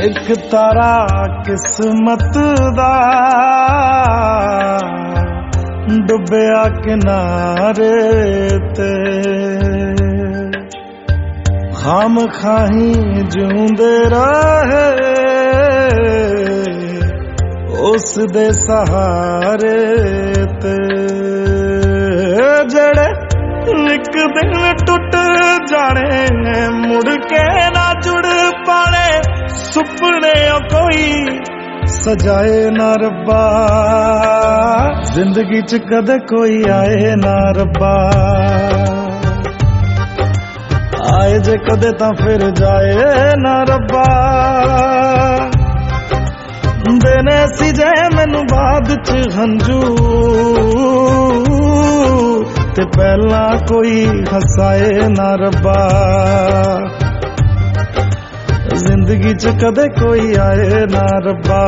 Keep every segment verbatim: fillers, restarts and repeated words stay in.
एक तारा किस्मत दा डुबिया किनारे ते खाम खाही जूंदे रहे उस दे सहारे ते जड़े एक दिन टुट जाने मुड़ के ना जुड़ पाने सुपने कोई सजाए ना रब्बा जिंदगी च कदे कोई आए ना रब्बा आए जे कदे तां फिर जाए ना रब्बा देने सी जे मैनू बाद च हंजू ते पहला कोई हसाए ना रब्बा जिंदगी च कदे कोई आए ना रब्बा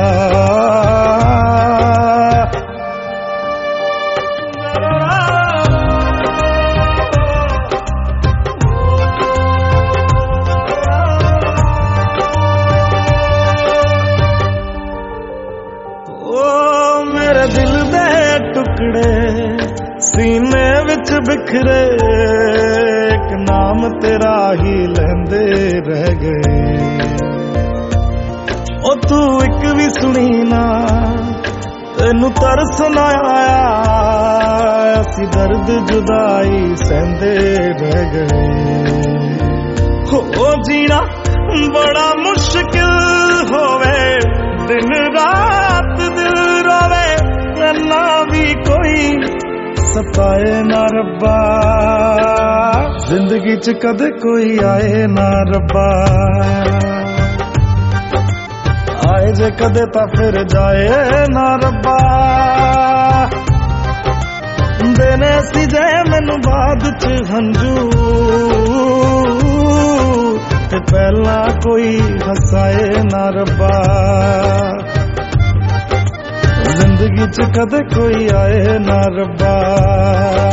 दिल दे टुकड़े सीने विच बिखरे एक नाम तेरा ही लैंदे रह गए ओ तू एक भी सुनी ना तेनू तरस ना आया असी दर्द जुदाई सहंदे रह गए हो जीना बड़ा मुश्किल होवे दिन रात दिल रोवे ना भी कोई सताए ना रब्बा जिंदगी च कदे कोई आए ना रब्बा आए जे कदे ता फिर जाए ना रब्बा देने सी जे मैनू बाद च हंजू ते पहला कोई हसाए ना रब्बा जिंदगी च कदे कोई आए ना रब्बा।